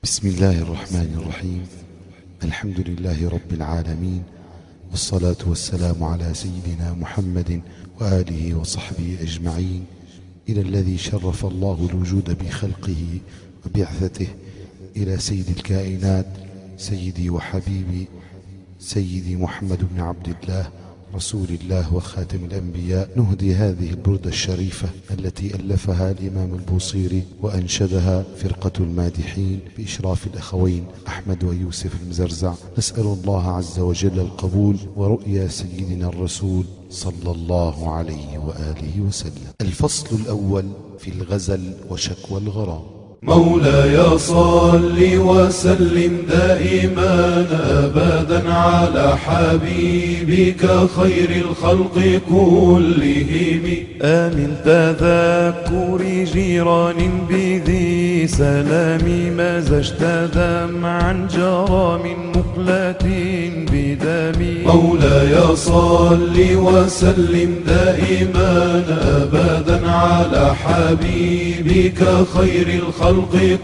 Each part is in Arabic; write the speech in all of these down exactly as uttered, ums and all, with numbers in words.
بسم الله الرحمن الرحيم. الحمد لله رب العالمين، والصلاة والسلام على سيدنا محمد وآله وصحبه أجمعين، إلى الذي شرف الله الوجود بخلقه وبعثته، إلى سيد الكائنات سيدي وحبيبي سيدي محمد بن عبد الله رسول الله وخاتم الأنبياء. نهدي هذه البردة الشريفة التي ألفها الإمام البوصيري وأنشدها فرقة المادحين بإشراف الأخوين أحمد ويوسف المزرزع. نسأل الله عز وجل القبول ورؤيا سيدنا الرسول صلى الله عليه وآله وسلم. الفصل الأول في الغزل وشكوى الغرام. مولاي صل وسلم دائما أبدا على حبيبك خير الخلق كلهم. آمن تذكر جيران بذي سلام ما زجت دمعا جرى من مقلة بدم. مولاي صل وسلم دائما أبدا على حبيبك خير الخلق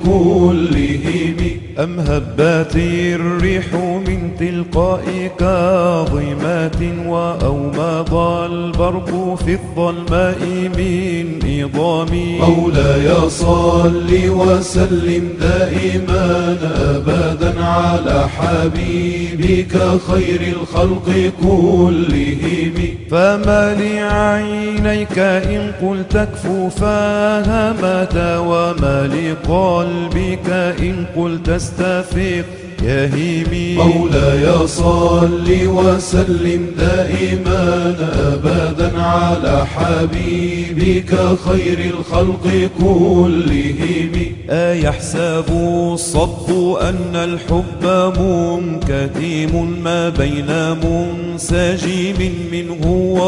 كلهم. أم هبت الريح من تلقاء كاظمات وأومض البرق في الظلماء من إضام. مولاي صل وسلم دائما أبدا على حبيبك خير الخلق كلهم. فما لعينيك إن قلت اكفوا فهمت، وما لقلبك إن قلت استفيق يهيمي. مولاي صل وسلم دائما أبدا على حبيبك خير الخلق كلهم. أيحسب الصب أن الحب منكتم ما بين منسجم منه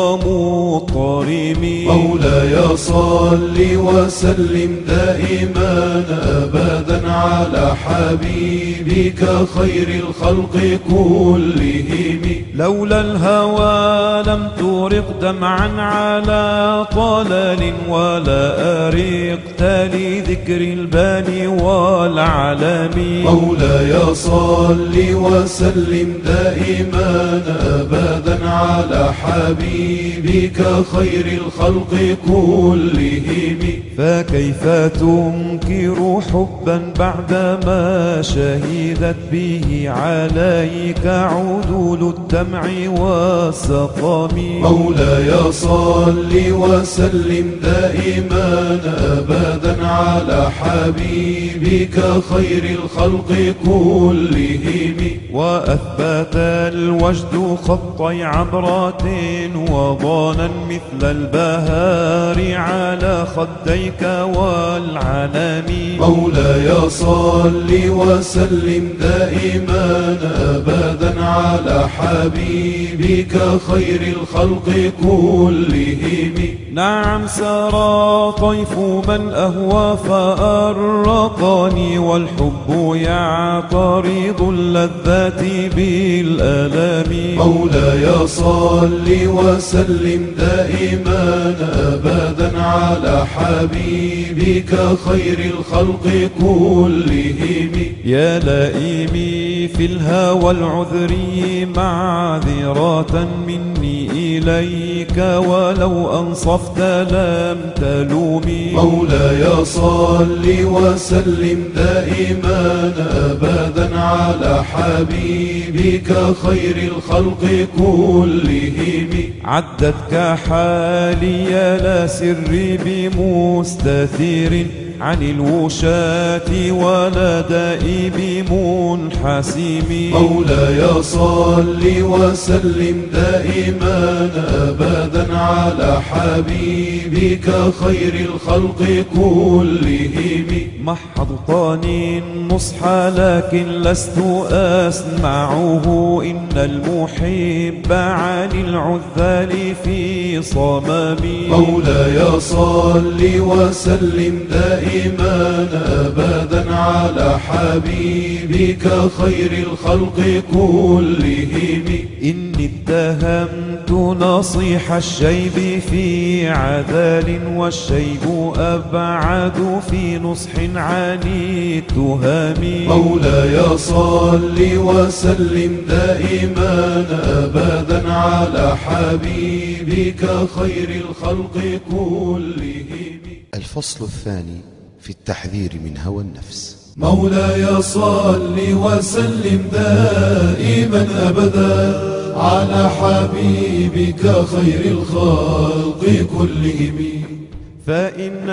ومضطرم. مولاي صل وسلم دائما أبدا على حبيبك خير الخلق كلهم. لولا الهوى لم ترق دمعا على طلل، ولا أرقت لذكر الباني والعلم. مولاي صل وسلم دائما أبدا على حبيبك خير الخلق كلهم. فكيف تنكر حبا بعدما شهدت به عليك عدول الدمع والسقم. مولاي صل وسلم دائما أبدا على حبيبك خير الخلق كلهم. وأثبت الوجد خطي عبرات وضانا مثل البهار على خديك والعنم. مولاي صل وسلم دائما أبدا على حبيبك خير الخلق كلهم. نعم سرى طيف من أهوى فأرقني، والحب يعترض اللذات بالألم. مولاي صل وسلم دائما أبدا على حبيبك خير الخلق كلهم. يا لائمي في الهوى العذري معذرة مني إليك، ولو أنصفت لم تلومي. مولاي صل وسلم دائما أبدا على حبيبك خير الخلق كلهم. عدتك حالي لا سري بمستثير عن الوشاة ولا دائب منحسم. مولاي صل وسلم دائما أبدا على حبيبك خير الخلق كلهم. محض طاني النصح لكن لست أسمعه، إن المحب عن العذال في صمم. مولاي صل وسلم دائما أبدا على حبيبك خير الخلق كلهم. إني اتهمت رددت نصيح الشيب في عذال، والشيب أبعد في نصح عن التهام. مولاي صل وسلم دائما أبدا على حبيبك خير الخلق كلهم. الفصل الثاني في التحذير من هوى النفس. مولاي صل وسلم دائما أبدا على حبيبك خير الخلق كلهم. فإن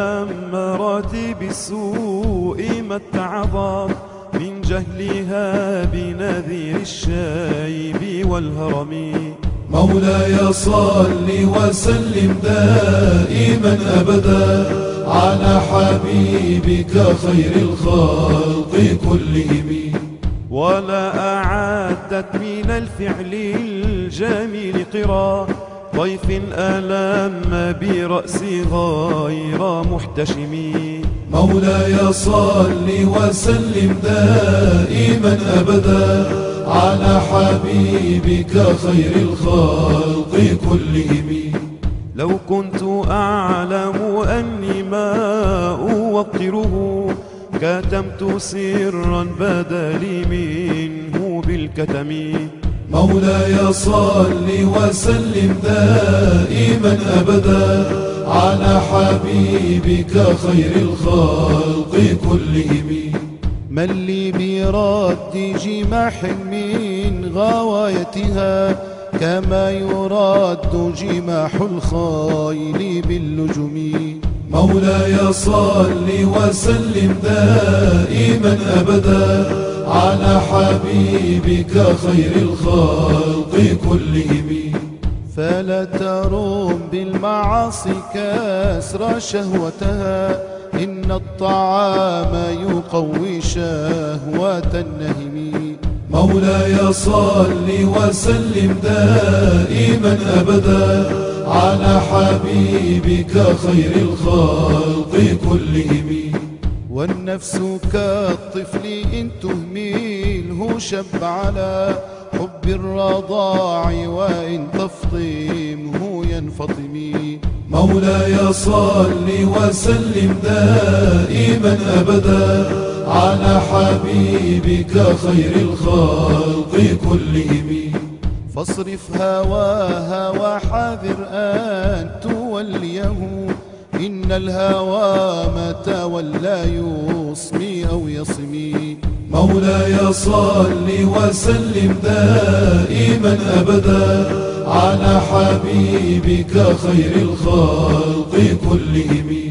أمرت بالسوء ما اتعظت من جهلها بنذير الشيب والهرم. مولاي صل وسلم دائما أبدا على حبيبك خير الخلق كلهم. ولا أعدت من الفعل الجميل قرا ضيف ألم برأسي غير محتشم. مولاي صل وسلم دائما أبدا على حبيبك خير الخلق كلهم. لو كنت أعلم أني ما أوقره كتمت سرا بدلي منه بالكتم. مولاي صل وسلم دائما أبدا على حبيبك خير الخلق كلهم. من لي برد جماح من غوايتها كما يراد جماح الخيل باللجم. مولاي صل وسلم دائما أبدا على حبيبك خير الخلق كلهم. فلا تروم بالمعاصي كسر شهوتها إن الطعام يقوي شهوة النهم. مولاي صل وسلم دائما أبدا على حبيبك خير الخلق كلهم. والنفس كالطفل إن تهمله شب على حب الرضاع وإن تفطمه ينفطم. مولاي صل وسلم دائما أبدا على حبيبك خير الخلق كلهم. فاصرف هواها وحاذر أن توليه إن الهوى ما تولى يصمي أو يصمي. مولاي صل وسلم دائما أبدا على حبيبك خير الخلق كلهم.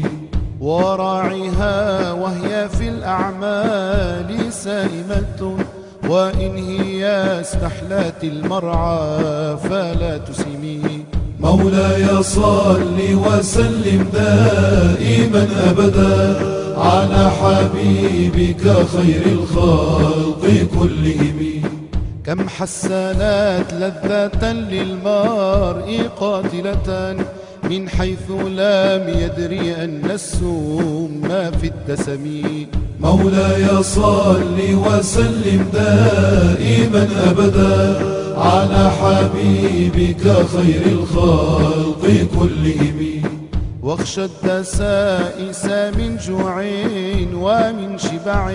وراعها وهي في الأعمال سائمة وإن هي استحلت المرعى فلا تسمي. مولاي صل وسلم دائما أبدا على حبيبك خير الخلق كلهم. كم حسنات لذة للمرء قاتلة من حيث لم يدري أن السم في الدسم. مولاي صل وسلم دائما أبدا على حبيبك خير الخلق كلهم. واخشى الدسائس من جوع ومن شبع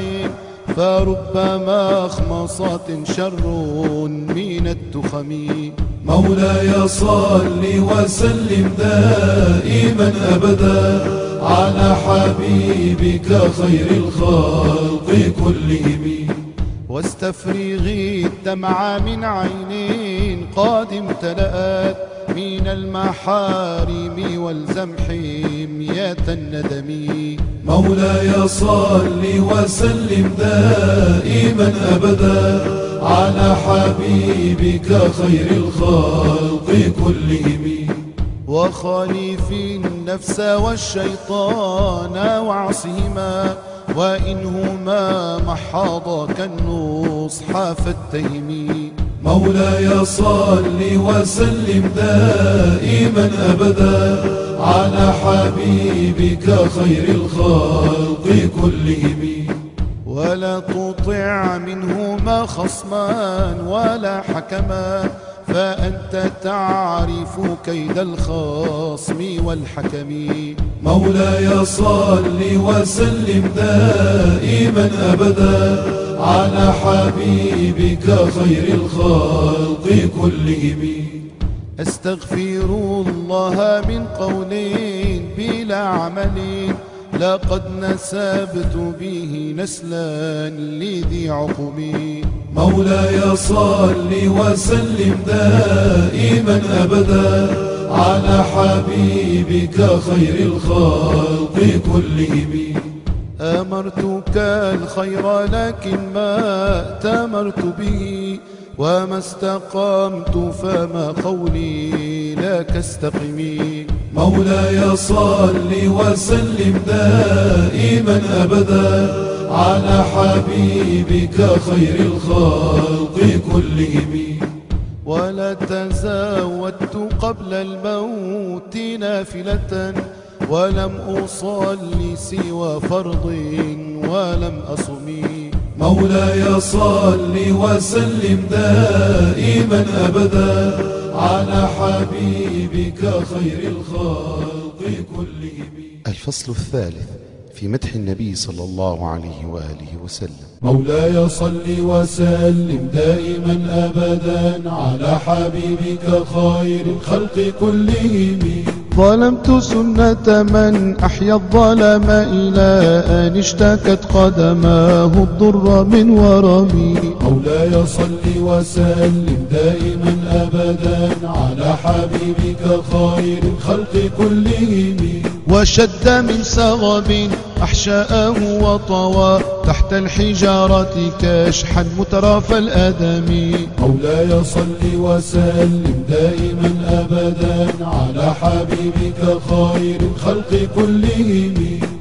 فرب مخمصة شر من التخم. مولاي صل وسلم دائما أبدا على حبيبك خير الخلق كلهم. واستفرغي الدمع من عين قد امتلأت من المحارم والزم حمية الندم. مولاي صل وسلم دائما أبدا على حبيبك خير الخلق كلهم. وخالف النفس والشيطان وعصهما وإنهما محاضا كالنصح فاتهمي. مولاي صل وسلم دائما أبدا على حبيبك خير الخلق كلهم. ولا تطع منهما خصما ولا حكما فأنت تعرف كيد الخصم والحكم. مولاي صل وسلم دائما أبدا على حبيبك خير الخلق كلهم. أستغفر الله من قول بلا عمل لقد نسبت به نسلا لذي عقم. مولاي صل وسلم دائما أبدا على حبيبك خير الخلق كلهم. أمرتك الخير لكن ما أتمرت به وما استقمت فما قولي لك استقمي. مولاي صل وسلم دائما أبدا على حبيبك خير الخلق كلهم. ولا تزودت قبل الموت نافلة ولم أصلي سوى فرض ولم أصم. مولاي صل وسلم دائما أبدا على حبيبك خير الخلق كلهم. الفصل الثالث في مدح النبي صلى الله عليه وآله وسلم. مولاي صل وسلم دائما أبدا على حبيبك خير الخلق كلهم. ظلمت سنة من أحيا الظلم إلى أن اشتكت قدماه الضر من ورمي. مولاي صل وسلم دائما أبدا على حبيبك خير الخلق كلهم. وشد من سغب أحشاءه وطوى تحت الحجارة كشحا متراف الأدم. مولاي صل وسلم دائما أبدا على حبيبك خير الخلق كلهم.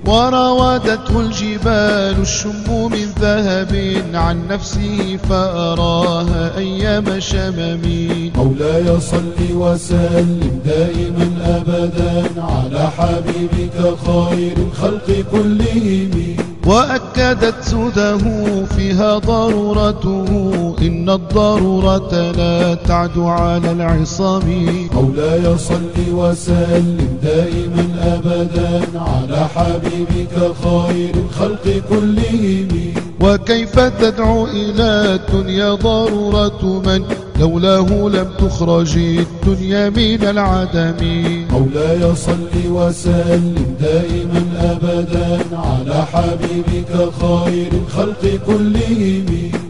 وراودته الجبال الشم من ذهب عن نفسه فأراها أيام شمم. مولاي صل وسلم دائما أبدا على حبيبك خير الخلق كلهم. وأكدت سده فيها ضرورته إن الضرورة لا تعد على العصام. مولاي صل وسلم دائما أبدا على حبيبك خير الخلق كلهم. وكيف تدعو إلى الدنيا ضرورة من لولاه لم تخرج الدنيا من العدم. مولاي صل وسلم دائما أبدا على حبيبك خير الخلق كلهم.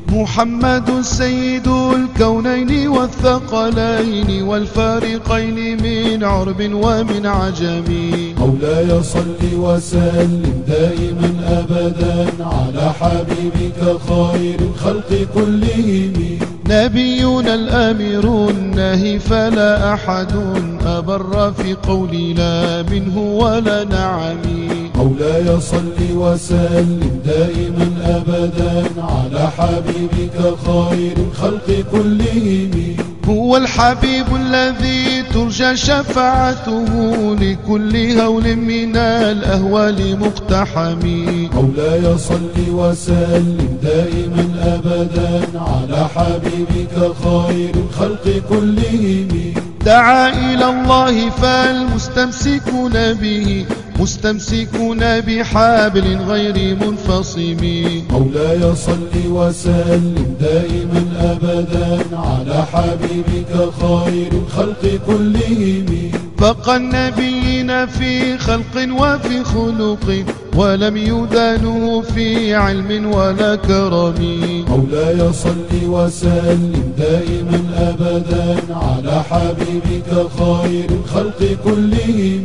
محمد سيد الكونين والثقلين والفارقين من عرب ومن عجم. مولاي صل وسلم دائما أبدا على حبيبك خير الخلق كلهم. نبينا الأمير الناهي فلا أحد أبر في قولي لا منه ولا نعم. مولاي صل وسلم دائما أبدا على حبيبك خير الخلق كلهم. هو الحبيب الذي ترجى شفاعته لكل هول من الأهوال مقتحم. مولاي صل وسلم دائما أبدا على حبيبك خير الخلق كلهم. دعا إلى الله فالمستمسكون به مستمسكون بحبل غير منفصم. مولاي صل وسلم دائما أبدا على حبيبك خير الخلق كلهم. فقى النبيين في خلق وفي خلق ولم يدانوا في علم ولا كرم. مولاي صل وسلم دائما أبدا على حبيبك خير الخلق كلهم.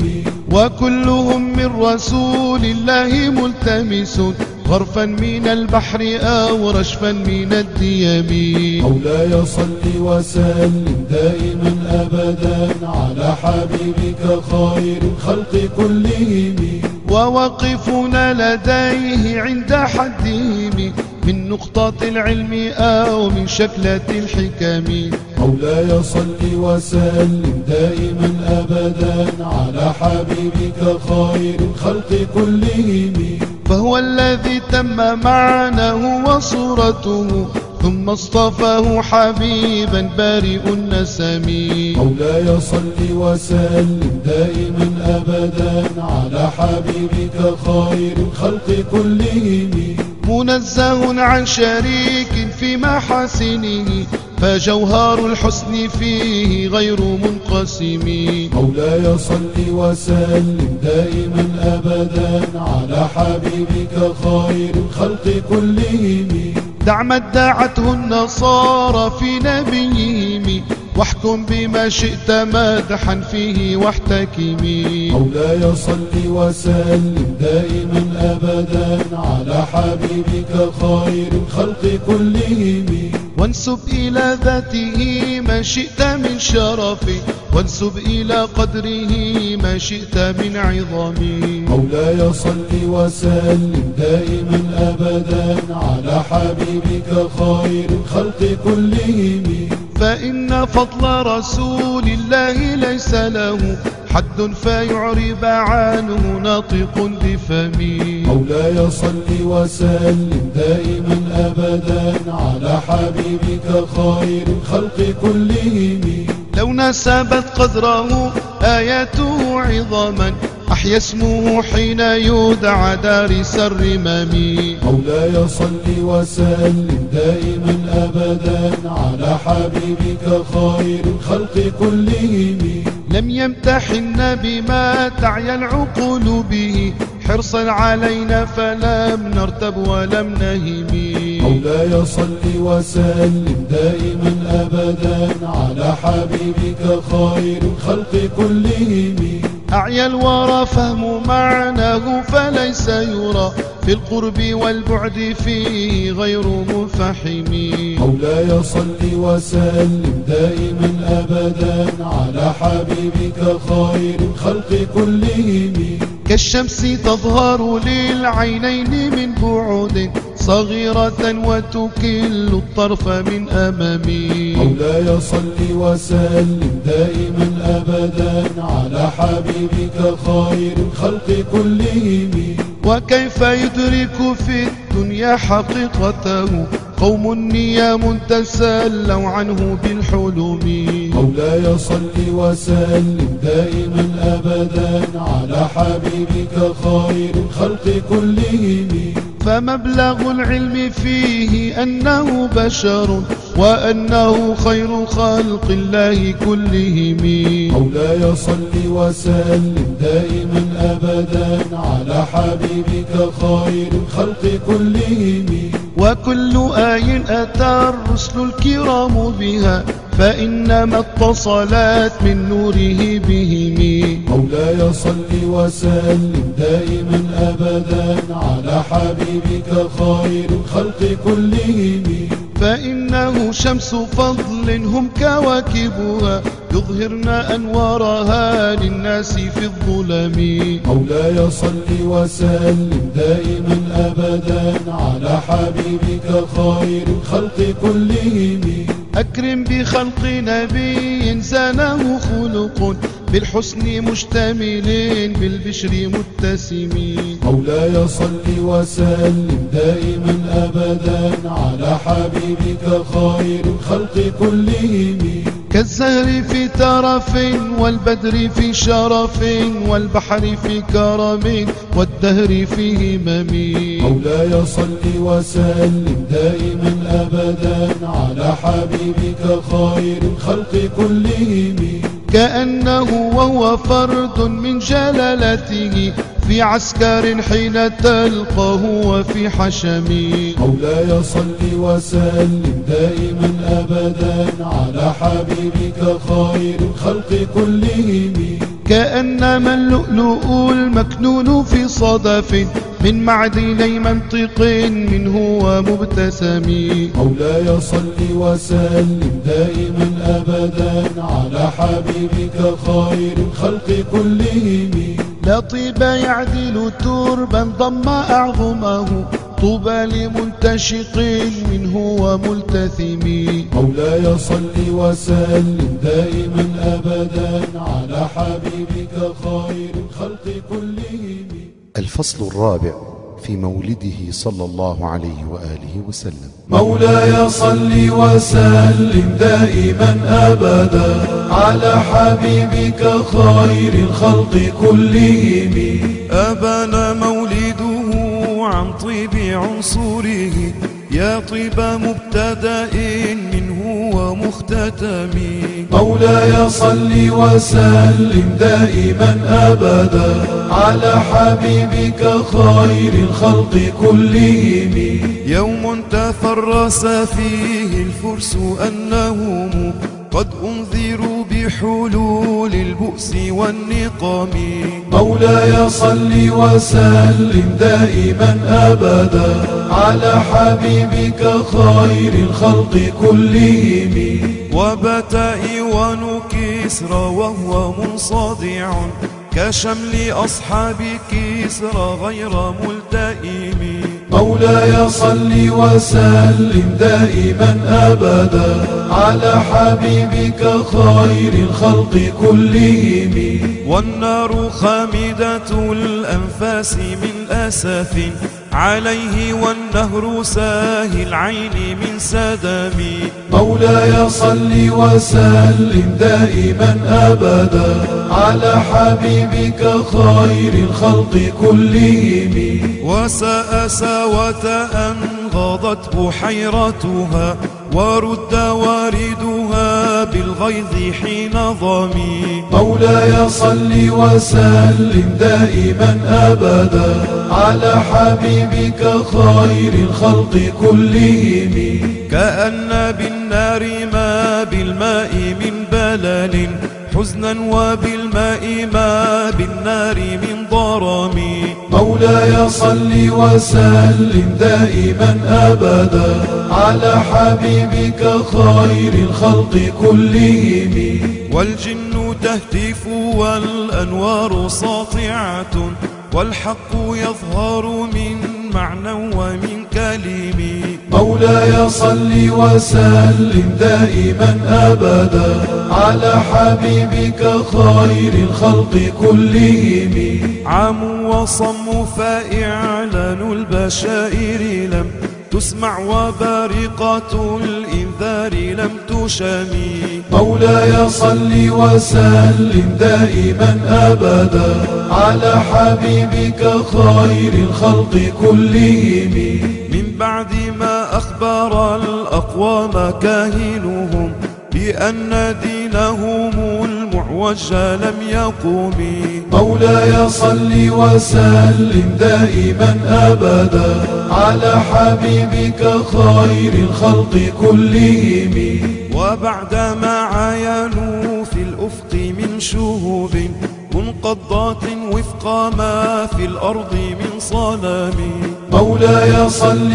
وكلهم من رسول الله ملتمس غرفا من البحر أو رشفا من الديم. مولاي صل وسلم دائما أبدا على حبيبك خير الخلق كلهم. ووقفون لديه عند حدهم من نقطة العلم أو من شكلة الحكم. مولاي صل وسلم دائما أبدا على حبيبك خير الخلق كلهم. فهو الذي تم معناه وصورته ثم اصطفاه حبيبا بارئ النسم. مولاي صل وسلم دائما أبدا على حبيبك خير الخلق كلهم، منزه عن شريك في محاسنه فجوهر الحسن فيه غير منقسم. مولاي صل وسلم دائما أبدا على حبيبك خير الخلق كلهم، دع ما ادعته النصارى في نبيهم واحكم بما شئت مدحا فيه واحتكمي. مولاي صل وسلم دائما أبدا على حبيبك خير الخلق كلهم، وانسب إلى ذاته ما شئت من شرف وانسب إلى قدره ما شئت من عظم. مولاي صل وسلم دائما أبدا على حبيبك خير الخلق كلهم، فإن فضل رسول الله ليس له حد فيعرب عنه ناطق بفمي. مولاي صل وسلم دائما أبدا على حبيبك خير الخلق كلهم، لو نسبت قدره آياته عظما أحيا اسمه حين يدعى دارس الرمم. مولاي صل وسلم دائما أبدا على حبيبك خير الخلق كلهم، لم يمتحن بما تعيا العقول به حرصا علينا فلم نرتب ولم نهم. مولاي صل وسلم دائما أبدا على حبيبك خير الخلق كلهم، أعيا الورى فهم معناه فليس يرى في القرب والبعد فيه غير منفحم. مولاي صل وسلم دائما أبدا على حبيبك خير الخلق كلهم، كالشمس تظهر للعينين من بعد صغيرة وتكل الطرف من أمامي. مولاي صل وسلم دائما أبدا على حبيبك خير الخلق كلهم، وكيف يدرك في الدنيا حقيقته قوم نيام تسلوا عنه بالحلم. مولاي صل وسلم دائما أبدا على حبيبك خير الخلق كلهم، فمبلغ العلم فيه أنه بشر وأنه خير خلق الله كلهم. مولاي صل وسلم دائما أبدا على حبيبك خير الخلق كلهم، وكل آي أتى الرسل الكرام بها فإنما اتصلت من نوره بهم. مولاي صل وسلم دائما أبدا على حبيبك خير الخلق كلهم، فإنه شمس فضل هم كواكبها يظهرن أنوارها للناس في الظلم. مولاي صل وسلم دائما أبدا على حبيبك خير الخلق كلهم، أكرم بخلق نبي زانه خلق بالحسن مشتمل بالبشر متسم. مولاي صل وسلم دائما أبدا على حبيبك خير الخلق كلهم، كالزهر في ترف والبدر في شرف والبحر في كرم والدهر في همم. مولاي صل وسلم دائما أبدا على حبيبك خير الخلق كلهم، كأنه وهو فرد من جلالته في عسكر حين تلقاه وفي حشم. مولاي صل وسلم دائما أبدا على حبيبك خير الخلق كلهم، كأنما اللؤلؤ المكنون في صدف من معدني منطق منه ومبتسم. مولاي صل وسلم دائما أبدا على حبيبك خير الخلق كلهم، لا طيب يعدل تربا ضم أعظمه طوبى لمنتشق منه وملتثم. مولاي صل وسلم دائما أبدا على حبيبك خير الخلق كلهم. الفصل الرابع في مولده صلى الله عليه وآله وسلم. مولاي صل وسلم دائما أبدا على حبيبك خير الخلق كلهم. أبان مولده عن طيب عنصره، يا طيب مبتدأ منه ومختتم. مولاي صل وسلم دائما أبدا على حبيبك خير الخلق كلهم. يوم تفرس فيه الفرس أنهم قد أنذروا بحلول البؤس والنقم. مولاي صل وسلم دائما أبدا على حبيبك خير الخلق كلهم. وبات إيوان كسرى وهو منصدع كشمل أصحاب كسرى غير ملتئم. مولاي صل وسلم دائما أبدا على حبيبك خير الخلق كلهم. والنار خامدة الأنفاس من أسف عليه، والنهر ساهي العين من سدم. مولاي صل وسلم دائما أبدا على حبيبك خير الخلق كلهم. وساء ساوة أن غاضت بحيرتها، ورد واردها بالغيظ حين ضمي. مولاي صل وسلم دائما أبدا على حبيبك خير الخلق كلهم. كأن بالنار ما بالماء من بلل حزنا، وبالماء ما بالنار من ضرم. مولاي صل وسلم دائما أبدا على حبيبك خير الخلق كلهم. والجن تهتف والأنوار ساطعة، والحق يظهر من معنى ومن كلم. مولاي صل وسلم دائما أبدا على حبيبك خير الخلق كلهم. عام وصم فإعلان البشائر لم تسمع، وبارقة الإنذار لم تشمي. مولاي صل وسلم دائما أبدا على حبيبك خير الخلق كلهم. من بعد ما أخبر الأقوام كاهنهم بأن دينهم المعوج لم يقوم. مولاي صل وسلم دائما أبدا على حبيبك خير الخلق كلهم. وبعدما عاينوا في الأفق من شهوب منقضات وفق ما في الأرض من صنم. مولاي صل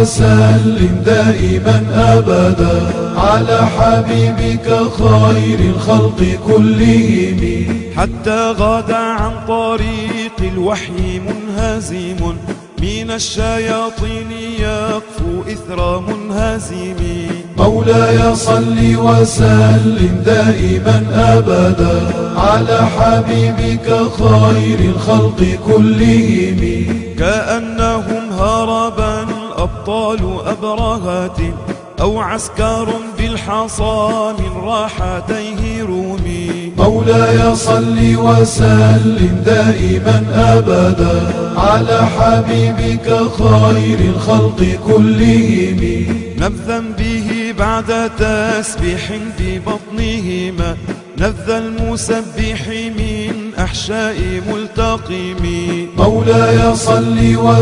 وسلم دائما أبدا على حبيبك خير الخلق كلهم. حتى غدا عن طريق الوحي منهزم من الشياطين يقفو إثر منهزم. مولاي صل وسلم دائما أبدا على حبيبك خير الخلق كلهم. كأنهم هربا أبطال أبرهة أو عسكر بالحصى من راحتيه رومي. مولاي صل وسلم دائما أبدا على حبيبك خير الخلق كلهم. نبذا به بعد تسبيح في بطنهما، نبذ المسبح من أحشاء ملتقم. مولاي صل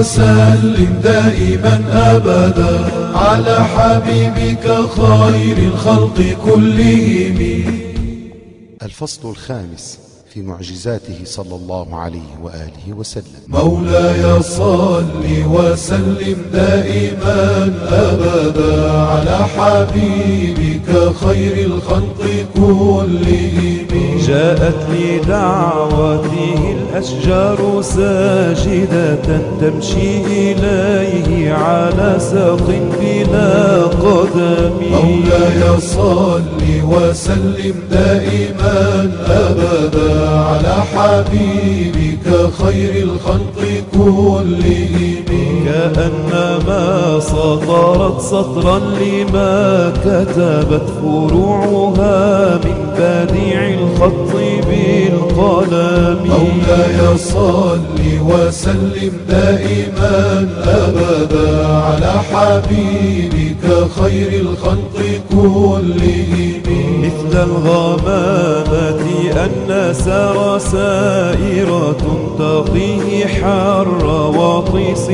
وسلم دائما أبدا على حبيبك خير الخلق كلهم. الفصل الخامس في معجزاته صلى الله عليه وآله وسلم. مولاي صل وسلم دائما أبدا على حبيبك خير الخلق كلهم. جاءت لدعوته الأشجار ساجدة تمشي إليه على ساق بلا قدم. مولاي صل وسلم دائما أبدا على حبيبك خير الخلق كلهم. كأنما سطرت سطرا لما كتبت فروعها من بديع الخط بالقلم. مولاي صل وسلم دائما أبدا على حبيبك خير الخلق كلهم. مثل الغمامة أن سار سائرة تقيه حر وطيس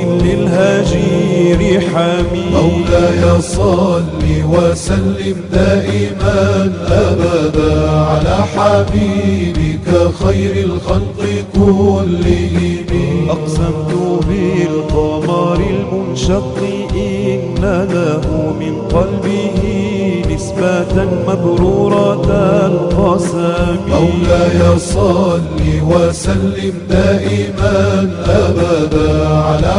للهجير حميم. مولاي صل وسلم دائما أبدا على حبيبك خير الخلق كلهم. أقسمت بالقمر المنشق إن له من قلبه نسبة مبرورة القسم. مولاي صل وسلم دائما أبدا على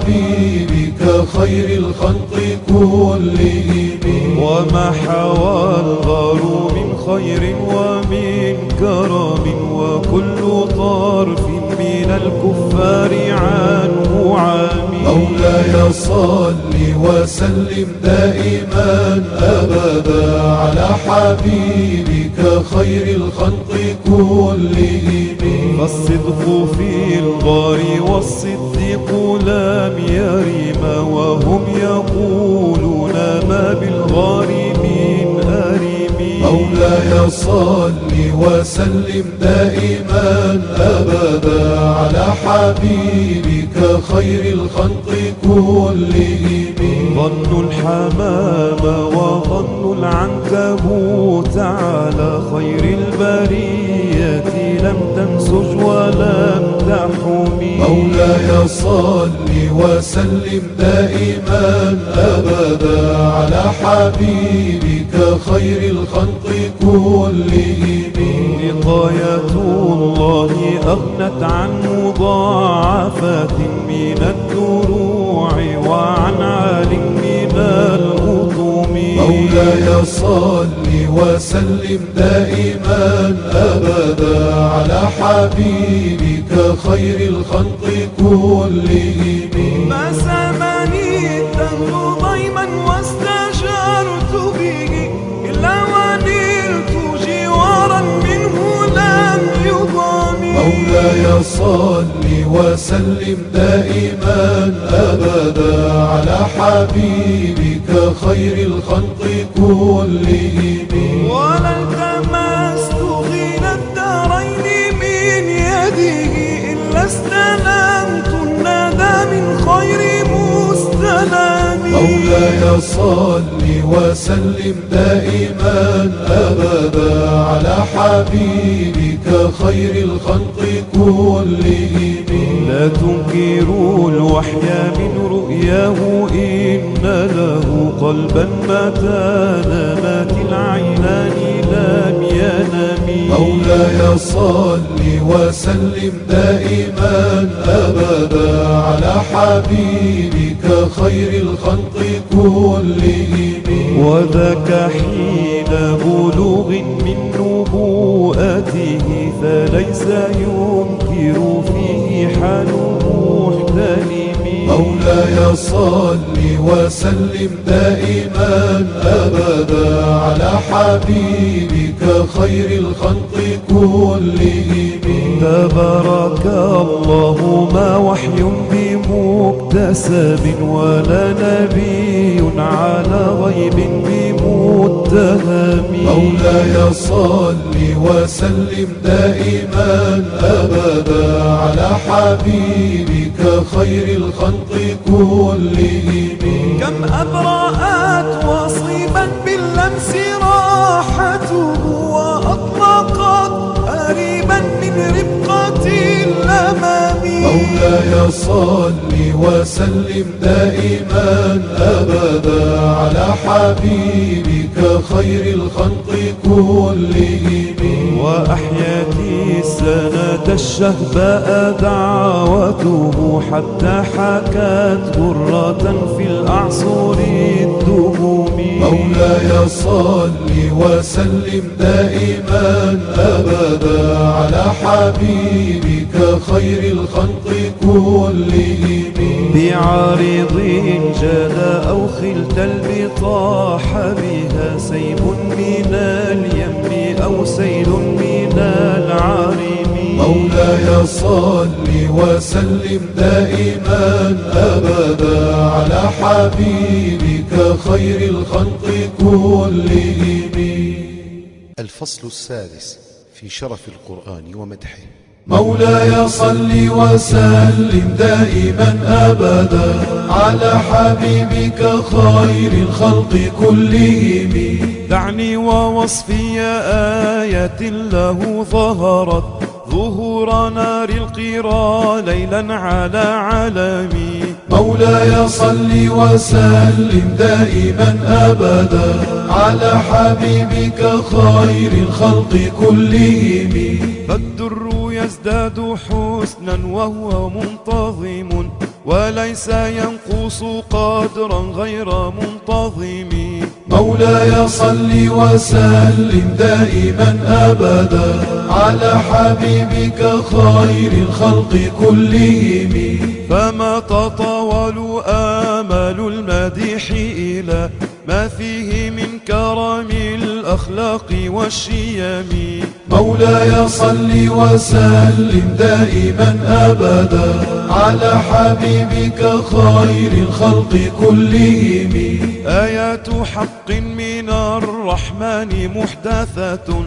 حبيبك خير الخلق كلهم. وما حوى الغار من خير ومن كرم وكل طرف من الكفار عنه عمي. مولاي صل وسلم دائما أبدا على حبيبك خير الخلق كلهم. فالصدق في الغار والصديق لم يرم وهم يقولون ما بالغار من أرم. مولاي صل وسلم دائما أبدا على حبيبك خير الخلق كلهم. ظن الحمام وظن العنكبوت على خير البرية لم تنسج ولم تحمي. مولاي صل وسلم دائما أبدا على حبيبك خير الخلق كلهم. وقاية الله أغنت عن مضاعفة من الدروع وعن عال من الأطم. مولاي صل وسلم دائما أبدا على حبيبك خير الخلق كلهم. ما سمني الدهر ضيما واستجرت به إلا ونلت جوارا منه لم يضم. مولاي صل وسلم دائما أبدا على حبيبك خير الخلق كلهم. ولا التمست غنى الدارين من يده إلا استلمت الندى من خير مستلم. مولاي صل وسلم دائما أبدا على حبيبك خير الخلق كلهم. لا تنكروا الوحي من رؤياه إن له قلبا متى نامت العينان لم ينم. مولاي صل وسلم دائما أبدا على حبيبك خير الخلق كلهم. وذاك حين بلوغ من نبوءته فليس ينكر فيه حال محتلم. مولاي صل وسلم دائما أبدا على حبيبك خير الخلق كلهم. تبارك الله ما وحي بمكتسب ولا نبي على غيب بمتهم. مولاي صل وسلم دائما أبدا على حبيبك خير الخلق كلهم. كم أبرأت وصيبا باللمس راحته وأطلقت قريبا من ربقة الأمام. مولاي صل وسلم دائما أبدا على حبيبك خير الخلق كلهم. وأحيت السنة الشهباء دعوته حتى حكت غرة في الأعصر الدهوم. مولاي صل وسلم دائما أبدا على حبيبك خير الخلق كلهم. بعارض جاد أو خلت البطاح بها سيب من اليم أو سيل من العارم. مولاي صل وسلم دائما أبدا على حبيبك خير الخلق كلهم. الفصل السادس في شرف القرآن ومدحه. مولاي صل وسلم دائما أبدا على حبيبك خير الخلق كلهم. دعني ووصفي آيات له ظهرت ظهور نار القرى ليلا على علمي. مولاي صل وسلم دائما أبدا على حبيبك خير الخلق كلهم. فالدر يزداد حسنا وهو منتظم وليس ينقص قدرا غير منتظم. مولاي صل وسلم دائما أبدا على حبيبك خير الخلق كلهم. فما تطاول آمال المديح إلى ما فيه من كرم الأخلاق والشيم. مولاي صل وسلم دائما أبدا على حبيبك خير الخلق كلهم. آيات حق من الرحمن محدثة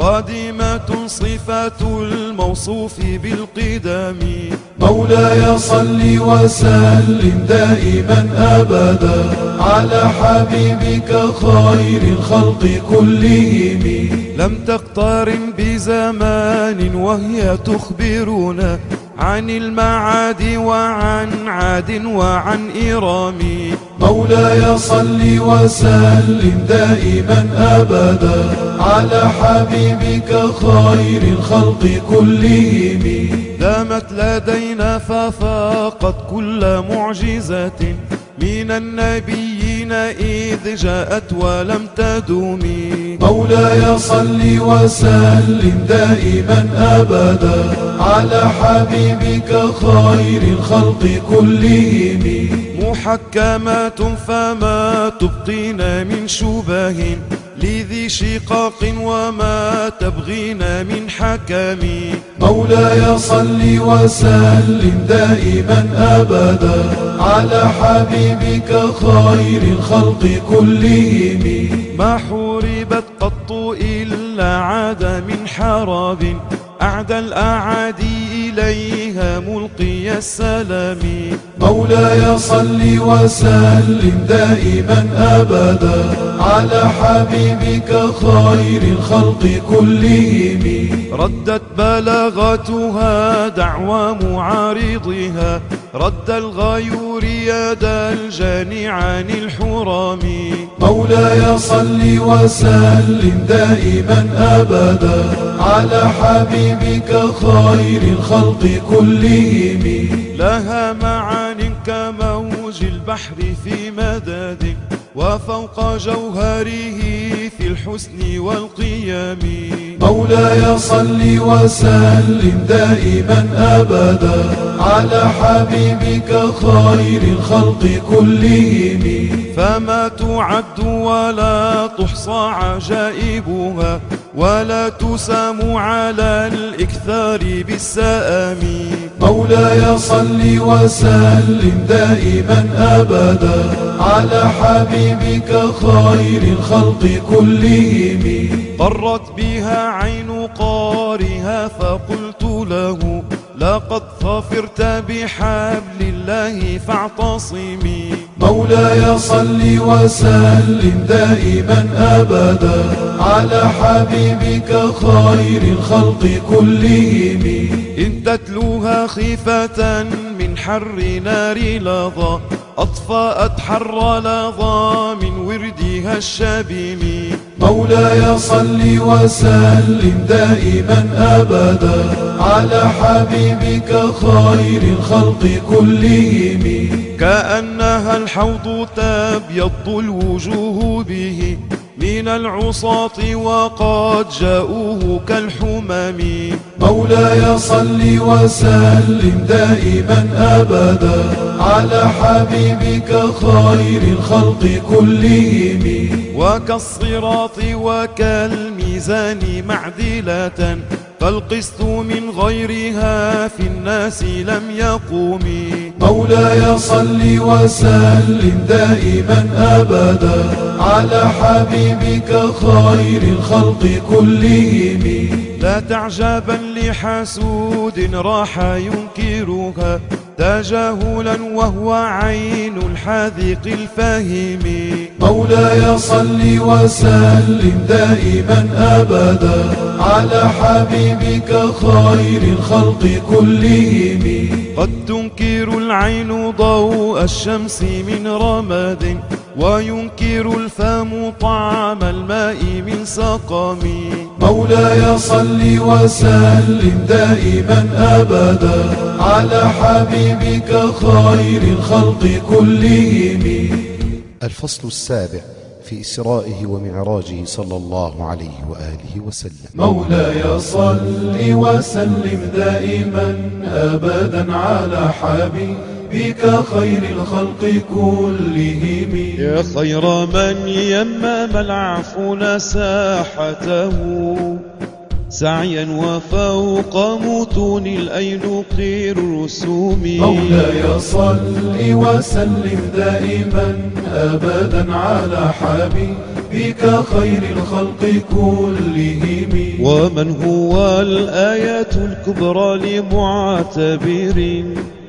قادمة صفة الموصوف بالقدم. مولاي صل وسلم دائما أبدا على حبيبك خير الخلق كلهم. لم تقترن بزمان وهي تخبرنا عن المعاد وعن عاد وعن إرام. مولاي صل وسلم دائما أبدا على حبيبك خير الخلق كلهم. دامت لدينا ففاقت كل معجزة من النبيين إذ جاءت ولم تدوم. مولاي صل وسلم دائما أبدا على حبيبك خير الخلق كلهم. محكمات فما تبقين من شبه لذي شقاق وما تبغين من حكم. مولاي صل وسلم دائما أبدا على حبيبك خير الخلق كلهم. ما حوربت قط إلا عاد من حراب أعدى الأعادي إليها ملقي السلام. مولاي صل وسلم دائما أبدا على حبيبك خير الخلق كلهم. ردت بلاغتها دعوى معارضها رد الغيور يد الجاني عن الحرام. مولاي صل وسلم دائما أبدا على حبيبك خير الخلق كلهم. لها معان كموج البحر في مدد وفوق جوهره في الحسن والقيم. مولاي صل وسلم دائما أبدا على حبيبك خير الخلق كلهم. فما تعد ولا تحصى عجائبها ولا تسام على الإكثار بالسآم. مولاي صل وسلم دائما أبدا على حبيبك خير الخلق كلهم. طرت بها عين قارها فقلت له لقد ظفرت بحبل الله فاعتصمي. مولاي صل وسلم دائما أبدا على حبيبك خير الخلق كلهم. إن تتلوها خيفة من حر نار لظى أطفأت حر لظى من وردها الشبيم. مولاي صل وسلم دائما أبدا على حبيبك خير الخلق كلهم. كأنها الحوض تبيض الوجوه به من العصاة وقد جاءوه كالحمم. مولاي صل وسلم دائما أبدا على حبيبك خير الخلق كلهم. وكالصراط وكالميزان معدلة فالقسط من غيرها في الناس لم يقوم. مولاي صل وسلم دائما أبدا على حبيبك خير الخلق كلهم. لا تعجبا لحسود راح ينكرها تجاهلا وهو عين الحاذق الفاهم. مولاي صل وسلم دائما أبدا على حبيبك خير الخلق كلهم. قد تنكر العين ضوء الشمس من رماد وينكر الفم طعم الماء من سقم. مولاي صل وسلم دائما أبدا على حبيبك خير الخلق كلهم. الفصل السابع في إسرائه ومعراجه صلى الله عليه وآله وسلم. مولاي صل وسلم دائما أبدا على حبيبك خير الخلق كلهم. يا خير من يمم العفو ساحته سعيا وفوق متون الأينق الرسوم. مولاي صل وسلم دائما أبدا على حبيبك خير الخلق كلهم. ومن هو الآية الكبرى لمعتبر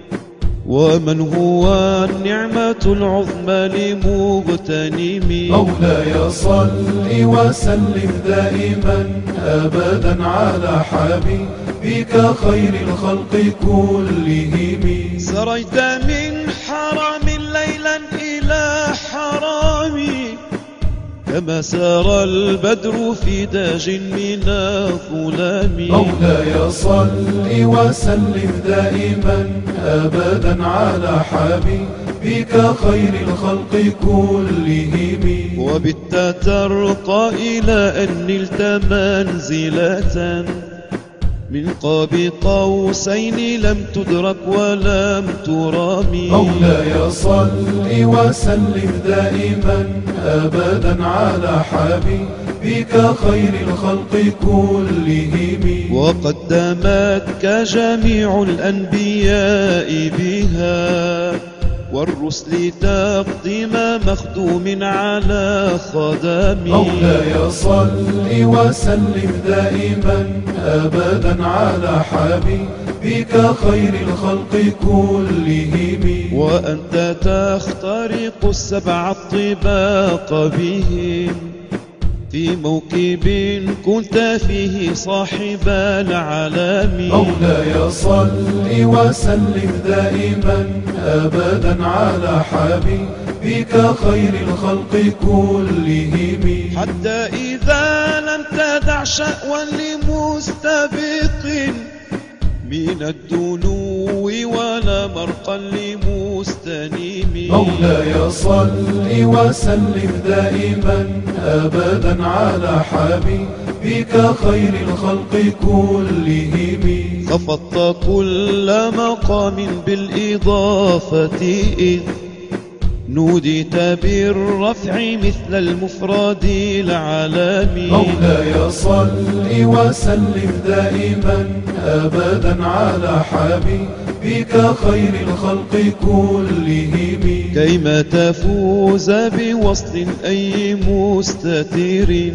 ومن هو النعمة العظمى لمغتنم. مولاي صل وسلم دائما أبدا على حبيبك خير الخلق كلهم. سريت من حرام ليلا إلى حرام كما سار البدر في داج من الظلام. مولاي صل وسلم دائما أبدا على حبيبك خير الخلق كلهم. وبت ترقى إلى أن نلت منزلة من قاب قوسين لم تدرك ولم ترام. مولاي صل وسلم دائما أبدا على حبيبك خير الخلق كلهم. وقدمتك جميع الأنبياء بها والرسل تقديم مخدوم على خدم. مولاي صل وسلم دائما أبدا على حبيبك خير الخلق كلهم. وأنت تخترق السبع الطباق بهم في موكب كنت فيه صاحب العالم. مولاي صل وسلم دائما أبدا على حبيبك خير الخلق كلهم. حتى إذا لم تدع شأوا لمستبق من الدنو ولا مرقا لمستنيم. مولاي صل وسلم دائما أبدا على حبيبك خير الخلق كلهم. خفضت كل مقام بالإضافة إذ نوديت بالرفع مثل المفرد العالمي. مولاي صل وسلم دائما أبدا على حبيبك خير الخلق كلهم. كيما تفوز بوصل أي مستتر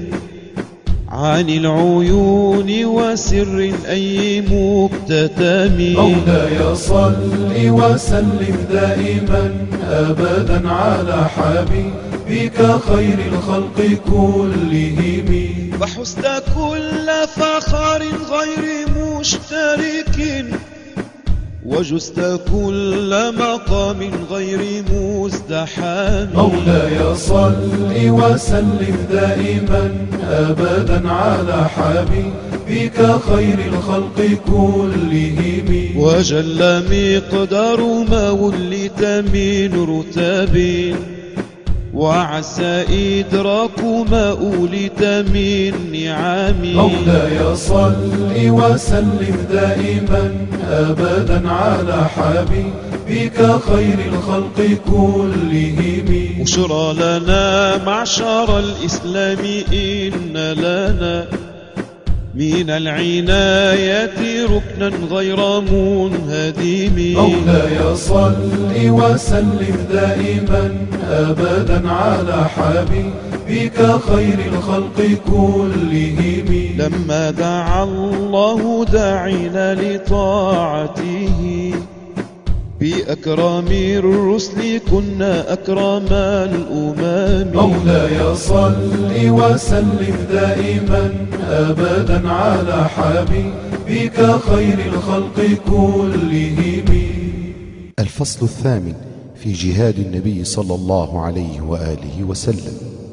عن العيون وسر أي مكتتم. مولاي صل وسلم دائما أبدا على حبيبك خير الخلق كلهم. فحزت كل فخر غير مشترك وجزت كل مقام غير مزدحم. مولاي صل وسلم دائما أبدا على حبيبك خير الخلق كلهم. وجل مقدار ما وليت من رتب وعسى إدراك ما أولت من نعم. مولاي صل وسلم دائما أبدا على حبيبك خير الخلق كلهم. بشرى لنا معشر الإسلام إن لنا من العناية ركنا غير منهدم. مولاي صل وسلم دائما أبدا على حبيبك خير الخلق كلهم. لما دعا الله داعنا لطاعته بأكرم الرسل كنا أكرم الأمم. مولاي صل وسلم دائما أبدا على حبيبك خير الخلق كلهم. الفصل الثامن في جهاد النبي صلى الله عليه وآله وسلم.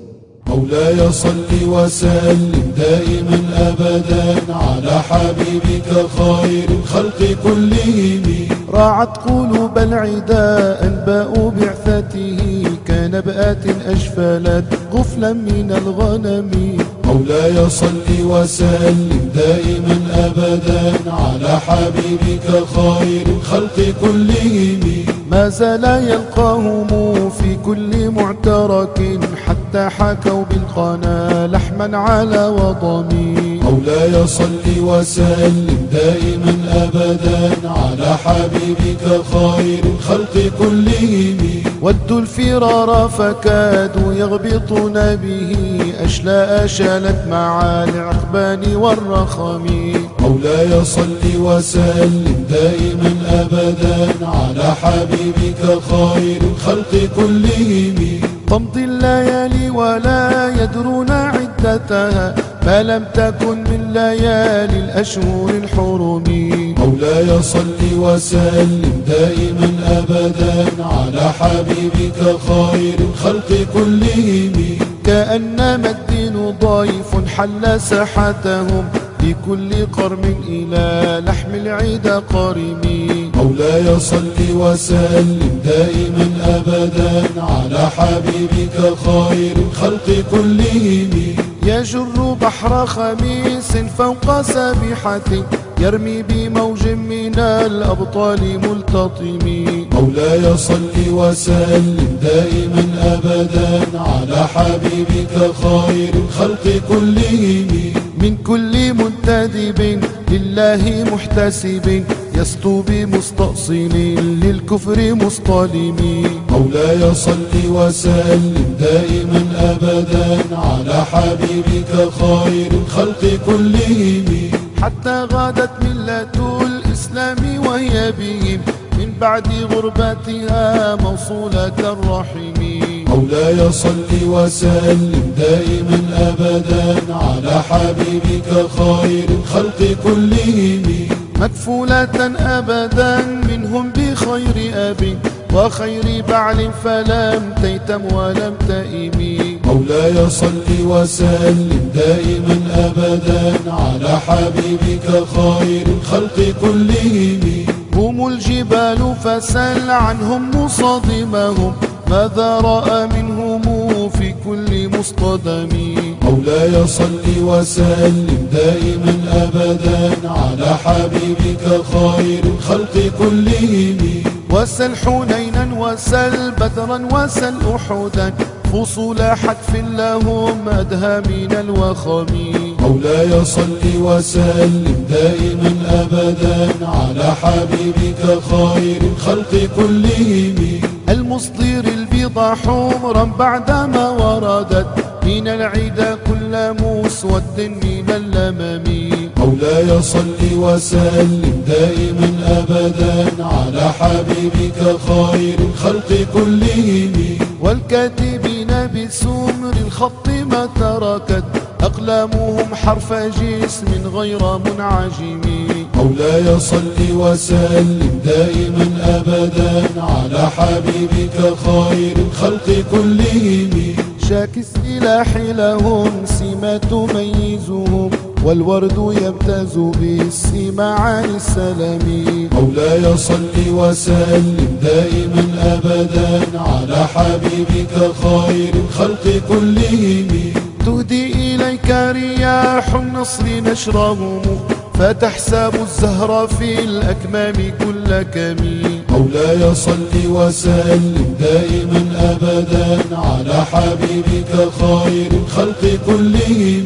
مولاي صل وسلم دائما أبدا على حبيبك خير الخلق كلهم. راعت قلوب العداء أنباء بعثته كنبأة أجفلت غفلا من الغنم. مولاي صل وسلم دائما أبدا على حبيبك خير الخلق كلهم. ما زال يلقاهم في كل معترك حتى حكوا بالقنا لحما على وضم. مولاي صل وسلم دائما أبدا على حبيبك خير الخلق كلهم. ودوا الفرار فكادوا يغبطون به أشلاء شالت مع العقبان والرخم. مولاي صل وسلم دائما أبدا على حبيبك خير الخلق كلهم. تمضي الليالي ولا يدرون عدتها ما لم تكن من ليالي الأشهر الحرم. مولاي صل وسلم دائما أبدا على حبيبك خير الخلق كلهم. كأنما الدين ضيف حل ساحتهم في كل قرم إلى لحم العيد قارم. مولاي صل وسلم دائما أبدا على حبيبك خير الخلق كلهم. يجر بحر خميس فوق سابحة يرمي بموج من الأبطال ملتطم. مولاي صل وسلم دائما أبدا على حبيبك خير الخلق كلهم. من كل منتدب لله محتسب يسطو بمستأصل للكفر مصطلم. مولاي صل وسلم دائما أبدا على حبيبك خير الخلق كلهم. حتى غادت ملة الإسلام وهي بهم من بعد غربتها موصولة الرحم. مولاي صل وسلم دائما أبدا على حبيبك خير الخلق كلهم. مكفولة أبدا منهم بخير أب وخير بعل فلم تيتم ولم تئم. مولاي صل وسلم دائما أبدا على حبيبك خير الخلق كلهم. هم الجبال فسل عنهم مصادمهم ماذا رأى منهم في كل مصطدم. مولاي صل وسلم دائما أبدا على حبيبك خير الخلق كلهم. وسل حنينا وسل بدرا وسل أحدا فصول حتف لهم أدهى من الوخم. مولاي صل وسلم دائما أبدا على حبيبك خير الخلق كلهم. المصدر البيض حمرا بعدما وردت من العدا كل مسود من اللمم. مولاي صل وسلم دائما أبدا على حبيبك خير الخلق كلهم. والكاتبين بسمر الخط ما تركت أقلامهم حرف جسم غير منعجم. مولاي صل وسلم دائما أبدا على حبيبك خير الخلق كلهم. مشاك السلاح لهم سمة تميزهم، والورد يمتاز بالسمة عن السلام. مولاي صل وسلم دائما أبدا على حبيبك خير الخلق كلهم. تهدي إليك رياح النصر نشرهم، فتحسب الزهر في الأكمام كل كمين. مولاي صل وسلم دائما أبدا على حبيبك خير الخلق كلهم.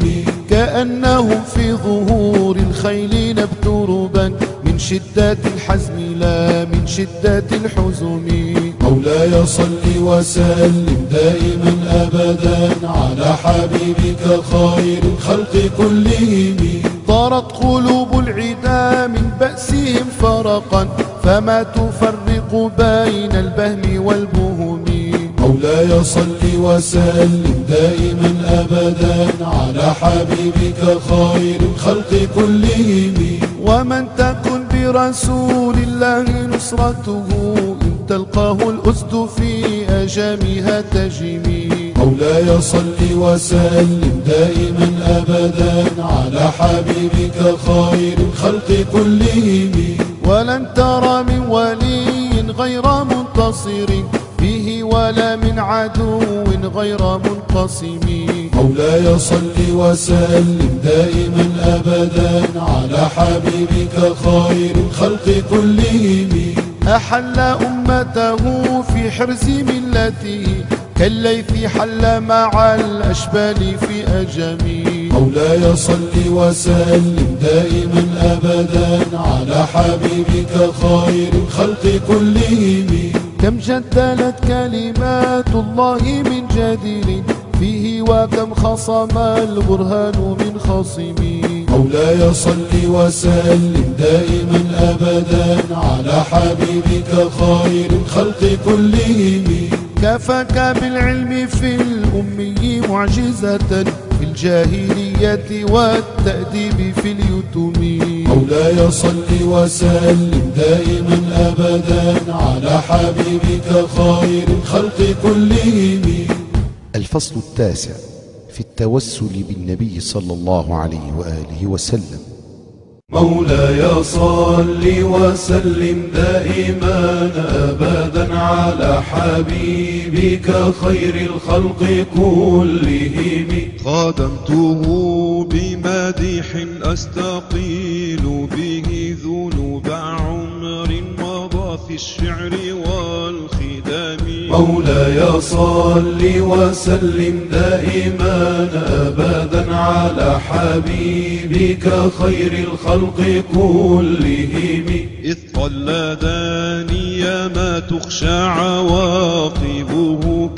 كأنهم في ظهور الخيل نبت ربا، من شدة الحزم لا من شدة الحزن. مولاي صل وسلم دائما أبدا على حبيبك خير الخلق كلهم. طارت قلوب العدا من بأسهم فرقا، فما تفرق بين البهم والبهم. مولاي صل وسلم دائما أبدا على حبيبك خير الخلق كلهم. ومن تكن برسول الله نصرته، إن تلقاه الأسد في أجامها تجمي. مولاي صل وسلم دائما أبدا على حبيبك خير الخلق كلهم. ولن ترى من ولي غير منتصر به، ولا من عدو غير منقسم. مولاي صل وسلم دائما أبدا على حبيبك خير الخلق كلهم. أحل أمته في حرز ملته، كالليث حل مع الأشبال في أجمي. مولاي صل وسلم دائما أبدا على حبيبك خير الخلق كلهم. كم جدلت كلمات الله من جادل فيه، وكم خصم البرهان من خصم. مولاي صل وسلم دائما أبدا على حبيبك خير الخلق كلهم. كفاك بالعلم في الأمي معجزة، في الجاهلية والتأديب في اليتم. مولاي صل وسلم دائما أبدا على حبيبك خير الخلق كلهم. الفصل التاسع في التوسل بالنبي صلى الله عليه وآله وسلم. مولاي صل وسلم دائما أبدا على حبيبك خير الخلق كلهم. خادمته بمديح أستقيل به ذنوب عمر مضى في الشعر والخدام. مولاي صل وسلم دائما أبدا على حبيبك خير الخلق كلهم. إذ قلداني ما تخشى عواقبه،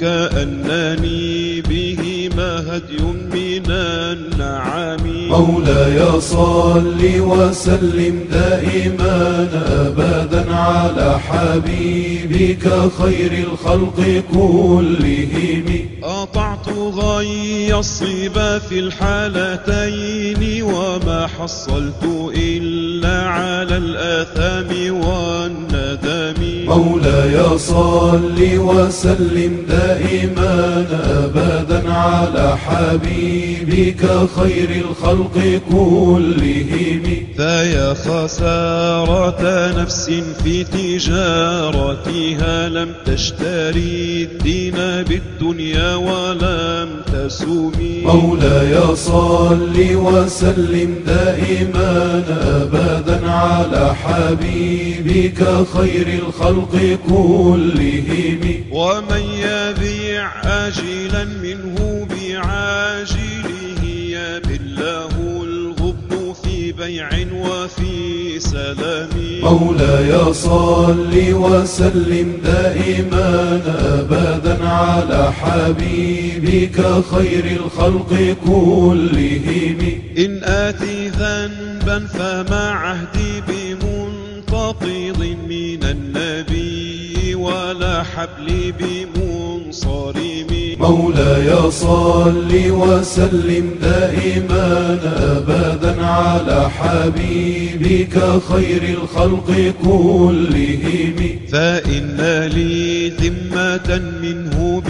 كأنني بهما هدي من النعم. مولاي صل وسلم دائما أبدا على حبيبك خير الخلق كلهم. أطعت غي الصبا في الحالتين، وما حصلت إلا على الآثام والندم. مولاي صل وسلم دائما أبدا على حبيبك خير الخلق كلهم. فيا خسارة نفس في تجارتها، لم تشتري الدين بالدنيا ولم تسومي. مولاي صل وسلم دائما أبدا على حبيبك خير الخلق كلهم. ومن يبيع آجلا منه بعاجله، يبله الغبن في بيع وفي سلام. مولاي صل وسلم دائما أبدا على حبيبك خير الخلق كلهم. إن آتي ذنبا فما عهدي بمنتقض من النبي، ولا حبلي بمنصرم. مولاي صل وسلم دائما أبدا على حبيبك خير الخلق كلهم. فإن لي ذمة منه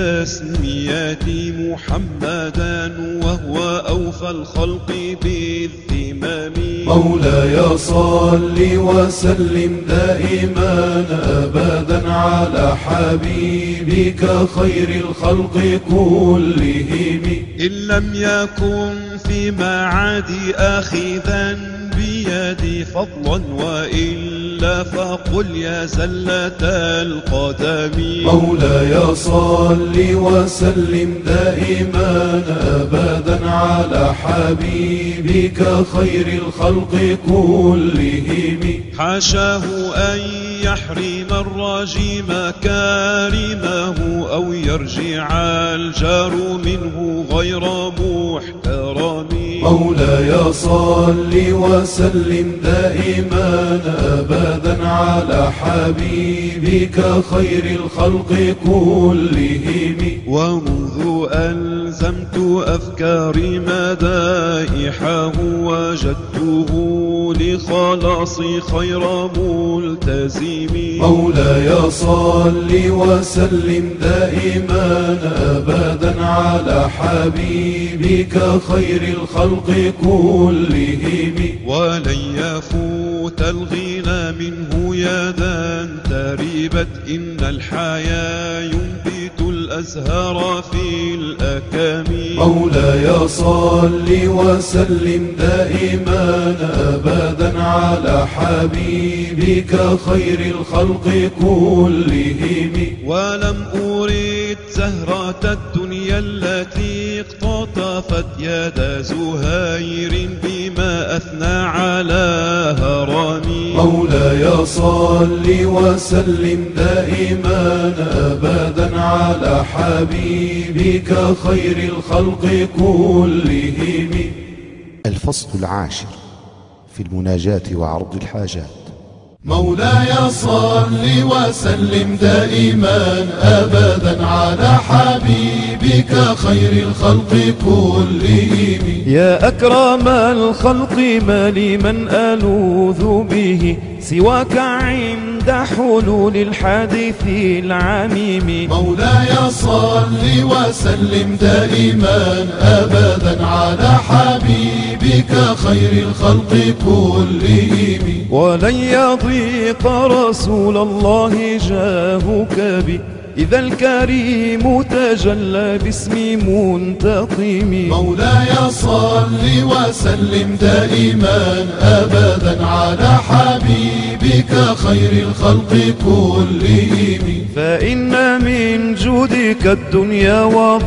بتسميتي محمدا وهو أوفى الخلق بالذمم. مولاي صل وسلم دائما أبدا على حبيبك خير الخلق كلهم. إن لم يكن في معادي آخذا بيدي فضلا وإلا فقل يا زلة القدم. مولاي صل وسلم دائما أبدا على حبيبك خير الخلق كلهم. حاشاه أن يحرم الرجيم كارمه أو يرجع الجار منه غير محترم. مولاي صل وسلم دائما أبدا على حبيبك خير الخلق كلهم. ومنذ ألزمت أفكاري مدائحه وجدته لخلاصي خير ملتزم. مولاي صل وسلم دائما أبدا على حبيبك خير الخلق كلهم. ولن يفوت الغنى منه يدا تربت إن الحياة ينبت الأزهار في الأكام. مولاي صل وسلم دائما أبدا على حبيبك خير الخلق كلهم. ولم أريد زهرة الدنيا التي اقتطفت يد زهير بما أثنى على هرمي. مولاي صل وسلم دائما أبدا على حبيبك خير الخلق كلهم. الفصل العاشر في المناجاة وعرض الحاجات. مولاي صل وسلم دائما أبدا على حبيبك خير الخلق كلهم. يا أكرم الخلق ما لي من ألوذ به سواك عند حلول الحادث العميم. مولاي صل وسلم دائما أبدا على حبيبك خير الخلق كلهم. ولن يضيق رسول الله جاهك بي إذا الكريم تجلى باسم منتقم. مولاي صل وسلم دائما أبدا على حبيبك خير الخلق كلهم. فإن من جودك الدنيا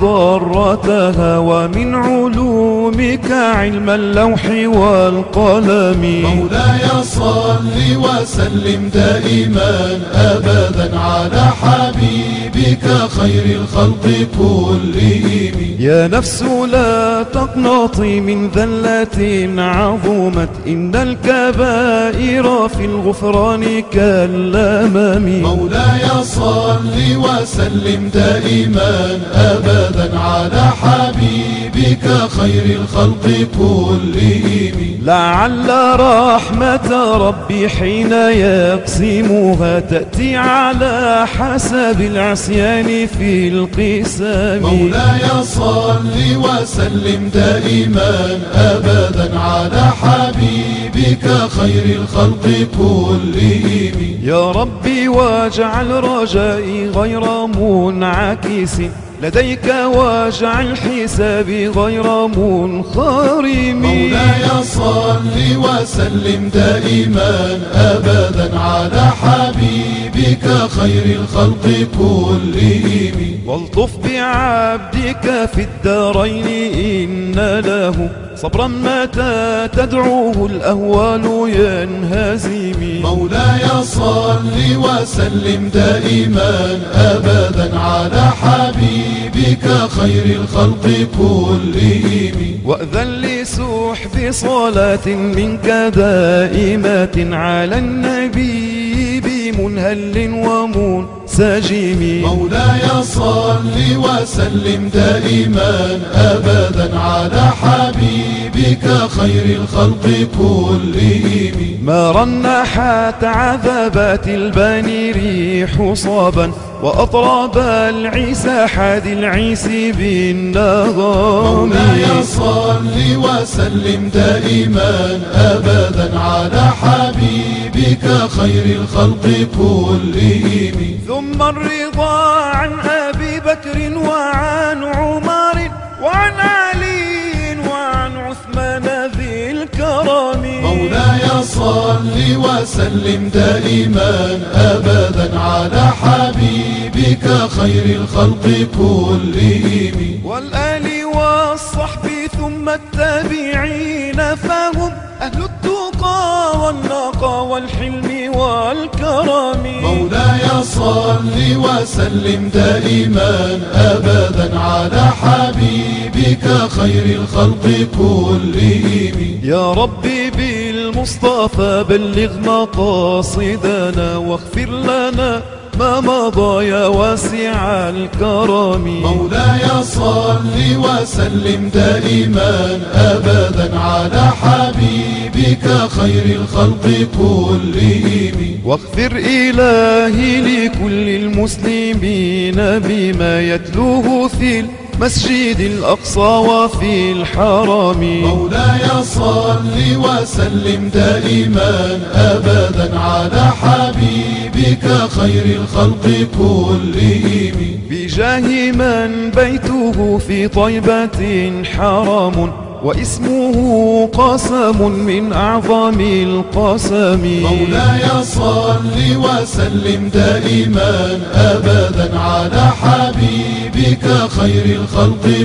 وضرتها ومن علومك علم اللوح والقلم. مولاي صل وسلم دائما أبدا على حبيبك خير الخلق كلهم. يا نفس لا تقنطي من ذلة عظمت إن الكبائر في الغفران كالأمم. مولاي صل وسلم دائما أبدا على حبيبك خير الخلق كلهم. لعل رحمة ربي حين يقسمها تأتي على حسب العصيان في القسام. مولاي صل وسلم دائما أبدا على حبيبك خير الخلق كلهم. يا ربي واجعل رجائي غير منعكس لديك واجعل حسابي غير منخرم. مولاي صل وسلم دائما أبدا على حبيبك خير الخلق كلهم. والطف بعبدك في الدارين إن له صبرا متى تدعوه الأهوال ينهزم. مولاي صل وسلم دائما أبدا على حبيبك خير الخلق كلهم. وأذن لسحب صلاة منك دائمة على النبي بمنهل ومنسجم. مولاي صل وسلم دائما أبدا على حبيبك حبيبك خير الخلق كلهم. ما رنحت عذبات البني ريح صابا وأطرب العيسى حاد العيس بالنغم. مولاي صل وسلم دائما أبدا على حبيبك خير الخلق كلهم. ثم الرضا عن أبي بكر وعن عمر وعن علي وعن عثمان ذي الكرم. مولاي صل وسلم دائما أبدا على حبيبك خير الخلق كلهم. والآل والصحب ثم التابعين فهم أهل التقى والنقى والحلم والكرم. مولاي صل وسلم دائما أبدا على حبيبك خير الخلق كلهم. يا ربي بالمصطفى بلغ مقاصدنا واغفر لنا ما مضى يا واسع الكرم. مولاي صل وسلم دائما أبدا على حبيبك خير الخلق كلهم. واغفر إلهي لكل المسلمين بما يتلوه في المسجد الأقصى وفي الحرم. مولاي صل وسلم دائما أبدا على حبيبك خير الخلق كلهم. بجاه من بيته في طيبة حرم واسمه قسم من أعظم القسم. مولاي صل وسلم دائما أبدا على حبيبك خير الخلق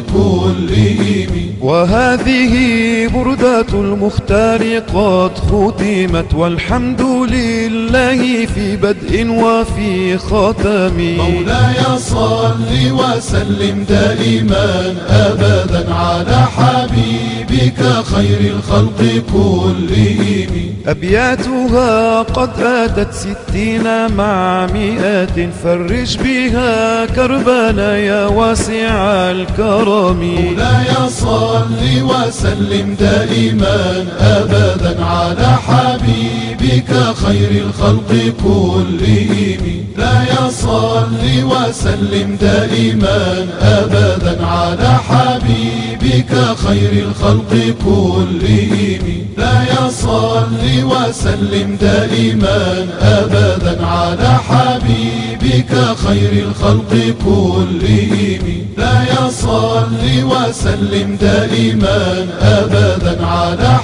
كلهم. وهذه بردة المختار قد ختمت والحمد لله في بدء وفي ختم. مولاي صل وسلم دائما أبدا على حبيبك خير الخلق كلهم. أبياتها قد أتت ستين مع مئات فرج بها كربنا يا واسع الكرم. مولاي صل وسلم دائما أبدا على حبيبك خير الخلق كلهم. لا صل وسلم دائما أبدا على حبيبك خير الخلق كلهم. لا صل وسلم دائما أبدا على حبيبك خير الخلق كلهم. لا صل وسلم دائما أبدا على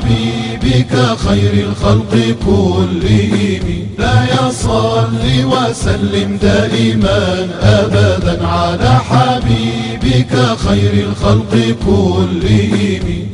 حبيبك خير الخلق كلهم. لا صل وسلم دائما أبدا على حبيبك خير الخلق كلهم.